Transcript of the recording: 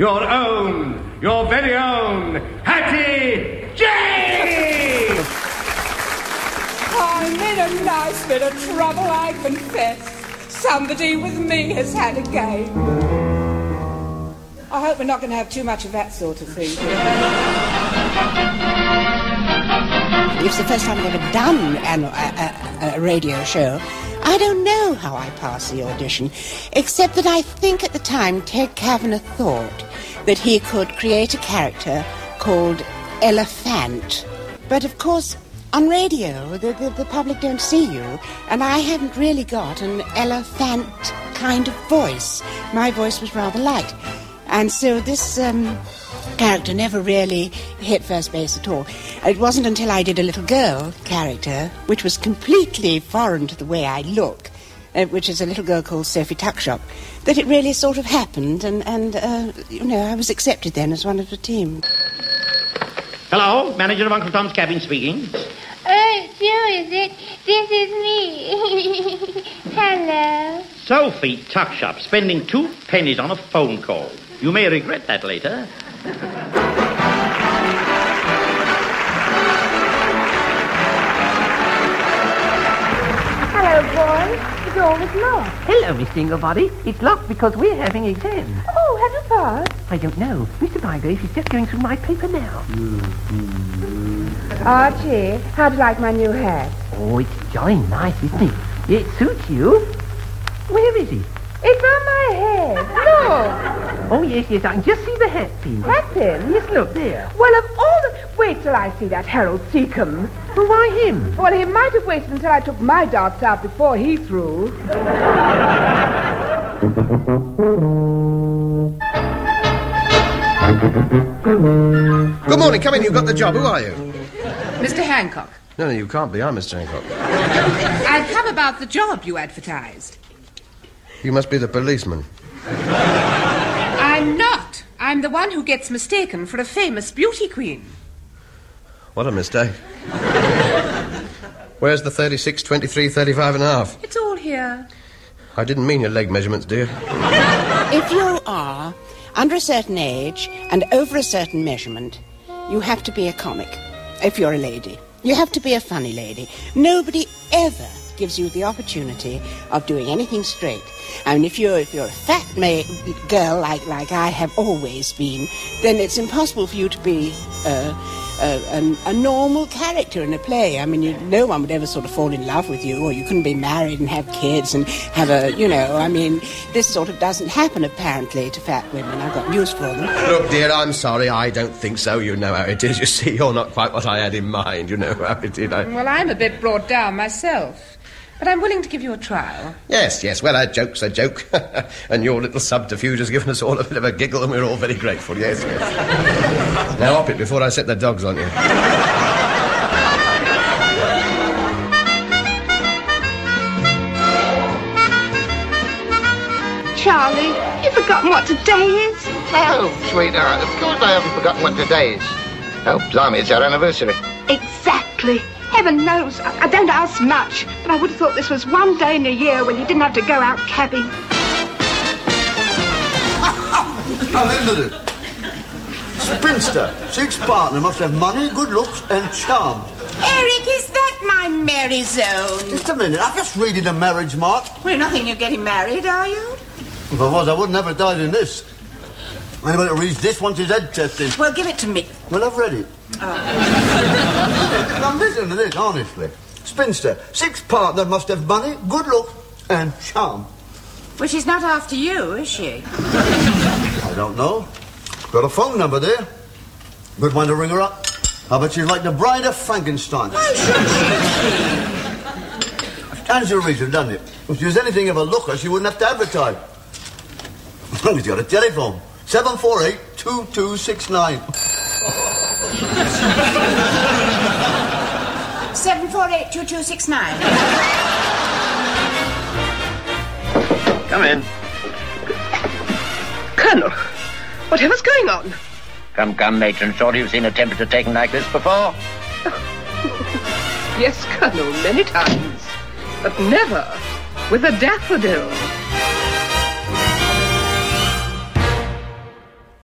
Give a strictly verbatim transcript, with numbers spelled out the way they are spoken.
your own, your very own, Hattie Jane! I'm in a nice bit of trouble, I confess. Somebody with me has had a game. I hope we're not going to have too much of that sort of thing. It's the first time I've ever done an, a, a, a radio show. I don't know how I passed the audition, except that I think at the time Ted Kavanagh thought that he could create a character called Elephant. But of course, on radio, the, the, the public don't see you, and I haven't really got an elephant kind of voice. My voice was rather light. And so this um, character never really hit first base at all. It wasn't until I did a little girl character, which was completely foreign to the way I look, uh, which is a little girl called Sophie Tuckshop, that it really sort of happened, and, and uh, you know, I was accepted then as one of the team. Hello, manager of Uncle Tom's Cabin speaking. Oh, Joe, is it? This is me. Hello. Sophie Tuckshop, spending two pennies on a phone call. You may regret that later. Hello, boys. The door is locked. Hello, Mister Inglebody. It's locked because we're having exams. Oh, have you passed? I don't know. Mister Bygrave is just going through my paper now. Archie, how do you like my new hat? Oh, it's jolly nice, isn't it? It suits you. Where is it? It's on my head. Look. Oh, yes, yes, I can just see the hat pin. Hat pin? Yes, look, there. Well, of all the... Wait till I see that Harold Seacombe. Well, why him? Well, he might have waited until I took my darts out before he threw. Good morning, come in, you've got the job. Who are you? Mister Hancock. No, no, you can't be. I'm Mister Hancock. I've come about the job you advertised. You must be the policeman. I'm not. I'm the one who gets mistaken for a famous beauty queen. What a mistake. Where's the thirty-six, twenty-three, thirty-five and a half? It's all here. I didn't mean your leg measurements, dear. If you are under a certain age and over a certain measurement, you have to be a comic. If you're a lady, you have to be a funny lady. Nobody ever gives you the opportunity of doing anything straight. I mean, if you're if you're a fat ma- girl like like I have always been, then it's impossible for you to be uh, a, a, a normal character in a play. I mean, you, no one would ever sort of fall in love with you, or you couldn't be married and have kids and have a, you know, I mean, this sort of doesn't happen apparently to fat women. I've got news for them. Look, dear, I'm sorry, I don't think so. You know how it is. You see, you're not quite what I had in mind. You know how it is. I... Well, I'm a bit brought down myself. But I'm willing to give you a trial. Yes, yes, well, a joke's a joke. And your little subterfuge has given us all a bit of a giggle, and we're all very grateful, yes, yes. Now, up it before I set the dogs on you. Charlie, you've forgotten what today is? No, sweetheart, of course I haven't forgotten what today is. Oh, blimey, it's our anniversary. Exactly. Heaven knows, I, I don't ask much, but I would have thought this was one day in a year when you didn't have to go out cabbing. Oh, end of it. Spinster, six partner, must have money, good looks, and charm. Eric, is that my Mary Zone? Just a minute, I'm just reading the marriage mark. Well, nothing you're getting married, are you? If I was, I wouldn't have ever died in this. Anybody that reads this wants his head tested. Well, give it to me. Well, I've read it. Oh. Now listen to this, honestly. Spinster, six partner, must have money, good looks, and charm. Well, she's not after you, is she? I don't know. Got a phone number there. Good one to ring her up. I bet she's like the bride of Frankenstein. Why should she? Stands to reason, doesn't it? If she was anything of a looker, she wouldn't have to advertise. As long as you got a telephone. seven four eight, two two six nine. seven four eight, two two six nine. Come in. Colonel, whatever's going on? Come, come, matron. Sure you've seen a temperature taken like this before? Yes, Colonel, many times. But never with a daffodil.